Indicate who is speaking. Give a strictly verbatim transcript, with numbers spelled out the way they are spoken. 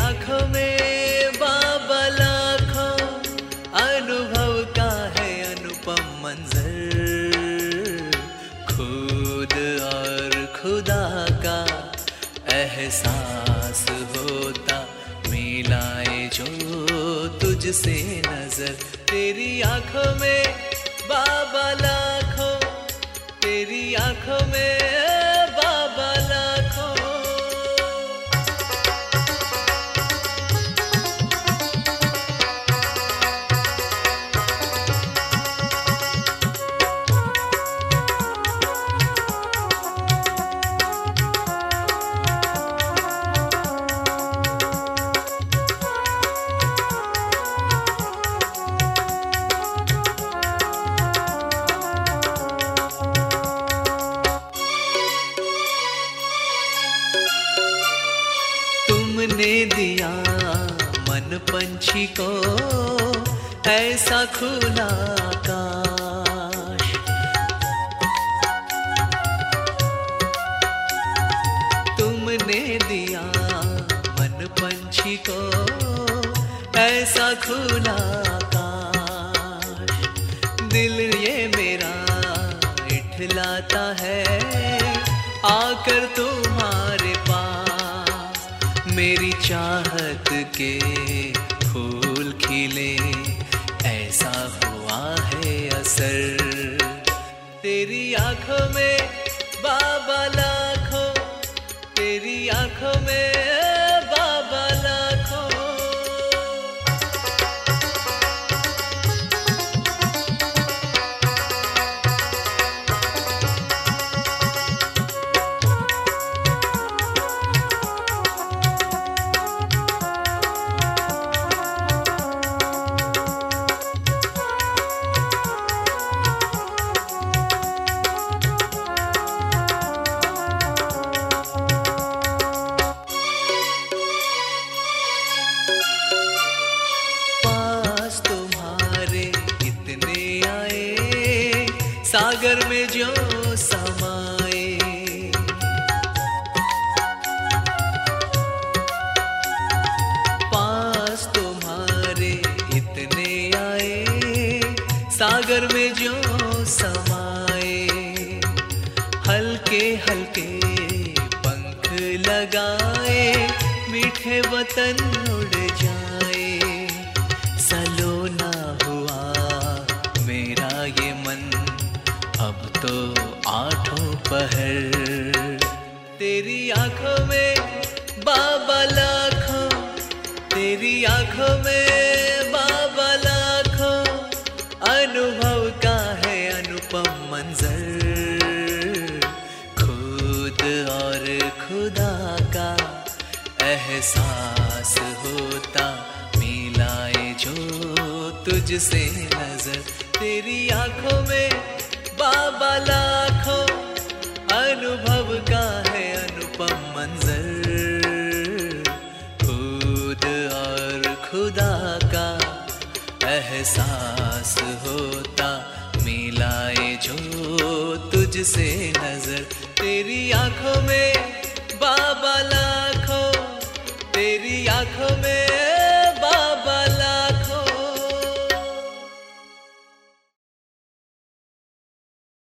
Speaker 1: आंखों में बाबा लाखों, अनुभव का है अनुपम मंजर। खुद और खुदा का एहसास होता, मिलाए जो तुझसे नजर। तेरी आंखों में बाबा लाखों, तेरी आंखों में बाबा लाखों। तुमने दिया मन पंछी को ऐसा खुला आकाश, तुमने दिया मन पंछी को ऐसा खुला आकाश। दिल ये मेरा इठलाता है आकर तुम्हारे पास। मेरी चाहत के फूल खिले ऐसा हुआ है असर। तेरी आंखों में बाबा लाखों, तेरी आंखों में बाबा लाखों। सागर में जो समाए, पास तुम्हारे इतने आए, सागर में जो समाए। हल्के हल्के पंख लगाए, मीठे वतन उड़ जाए। सलोना हुआ मेरा ये मन अब तो आठों पहर। तेरी आंखों में बाबा लाखों, तेरी आंखों में बाबा लाखों। अनुभव का है अनुपम मंजर। खुद और खुदा का एहसास होता, मिलाए जो तुझसे नजर। तेरी आंखों में बाबा लाखों, अनुभव का है अनुपम मंजर। खुद और खुदा का एहसास होता, मिलाए जो तुझसे नजर। तेरी आंखों में बाबा लाखों, तेरी आंखों में